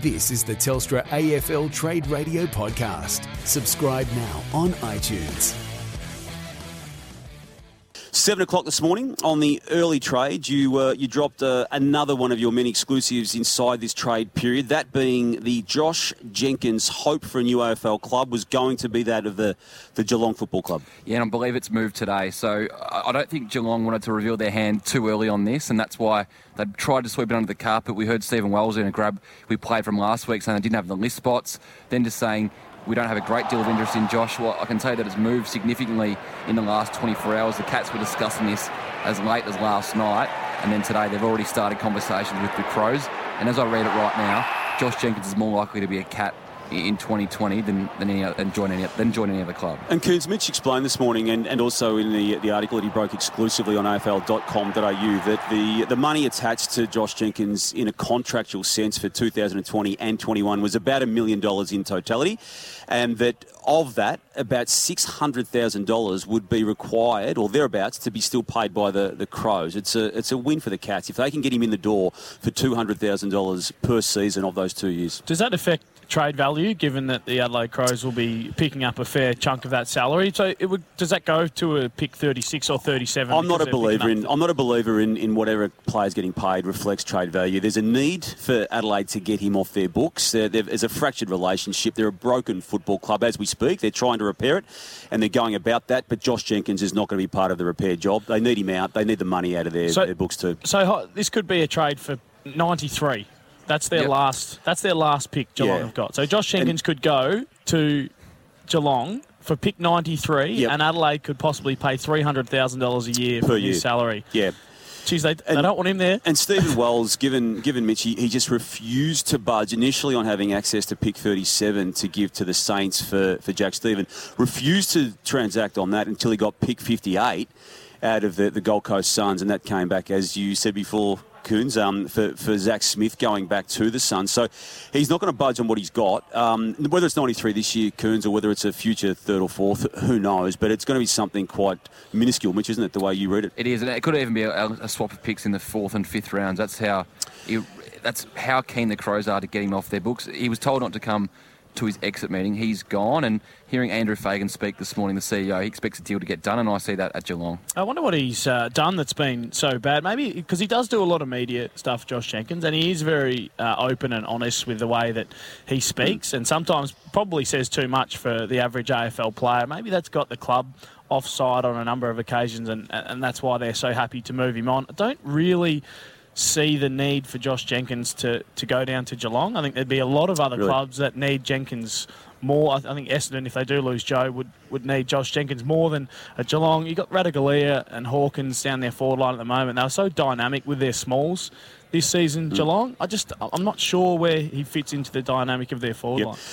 This is the Telstra AFL Trade Radio podcast. Subscribe now on iTunes. 7 o'clock this morning on the early trade, you dropped another one of your many exclusives inside this trade period, that being the Josh Jenkins hope for a new AFL club was going to be that of the Geelong Football Club. Yeah, and I believe it's moved today. So I don't think Geelong wanted to reveal their hand too early on this, and that's why they tried to sweep it under the carpet. We heard Stephen Wells in a grab we played from last week saying they didn't have the list spots, then just saying we don't have a great deal of interest in Josh. Well, I can tell you that it's moved significantly in the last 24 hours. The Cats were discussing this as late as last night, and then today they've already started conversations with the Crows. And as I read it right now, Josh Jenkins is more likely to be a Cat in 2020 than join any other club. And Coons, Mitch explained this morning and also in the article that he broke exclusively on afl.com.au that the money attached to Josh Jenkins in a contractual sense for 2020 and 21 was about $1 million in totality, and that of that, about $600,000 would be required, or thereabouts, to be still paid by the Crows. It's a win for the Cats if they can get him in the door for $200,000 per season of those 2 years. Does that affect trade value, given that the Adelaide Crows will be picking up a fair chunk of that salary? So does that go to a pick 36 or 37? I'm not a believer in whatever player's getting paid reflects trade value. There's a need for Adelaide to get him off their books. There's a fractured relationship. They're a broken football club as we speak. They're trying to repair it, and they're going about that. But Josh Jenkins is not going to be part of the repair job. They need him out. They need the money out of their books too. So this could be a trade for 93. That's their last pick Geelong have got. So Josh Jenkins could go to Geelong for pick 93, and Adelaide could possibly pay $300,000 a year for his salary. Yeah. Jeez, they don't want him there. And Stephen Wells, given Mitch, he just refused to budge initially on having access to pick 37 to give to the Saints for Jack Stephen. Refused to transact on that until he got pick 58 out of the Gold Coast Suns, and that came back, as you said before, Coons, for Zach Smith going back to the Suns. So he's not going to budge on what he's got. Whether it's 93 this year, Coons, or whether it's a future third or fourth, who knows? But it's going to be something quite minuscule, Mitch, isn't it, the way you read it? It is, and it could even be a swap of picks in the fourth and fifth rounds. That's how keen the Crows are to get him off their books. He was told not to come to his exit meeting. He's gone, and hearing Andrew Fagan speak this morning, the CEO, he expects a deal to get done, and I see that at Geelong. I wonder what he's done that's been so bad. Maybe because he does do a lot of media stuff, Josh Jenkins, and he is very open and honest with the way that he speaks, and sometimes probably says too much for the average AFL player. Maybe that's got the club offside on a number of occasions, and that's why they're so happy to move him on. I don't really see the need for Josh Jenkins to go down to Geelong. I think there'd be a lot of other clubs that need Jenkins more. I think Essendon, if they do lose Joe, would need Josh Jenkins more than at Geelong. You've got Ratugolea and Hawkins down their forward line at the moment. They were so dynamic with their smalls this season, Geelong. I'm not sure where he fits into the dynamic of their forward line.